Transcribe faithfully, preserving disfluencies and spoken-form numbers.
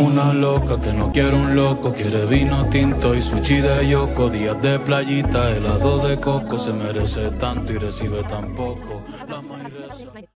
Una loca que no quiere un loco, quiere vino tinto y sushi de yoko. Días de playita, helado de coco, se merece tanto y recibe tan poco. La maíz reza.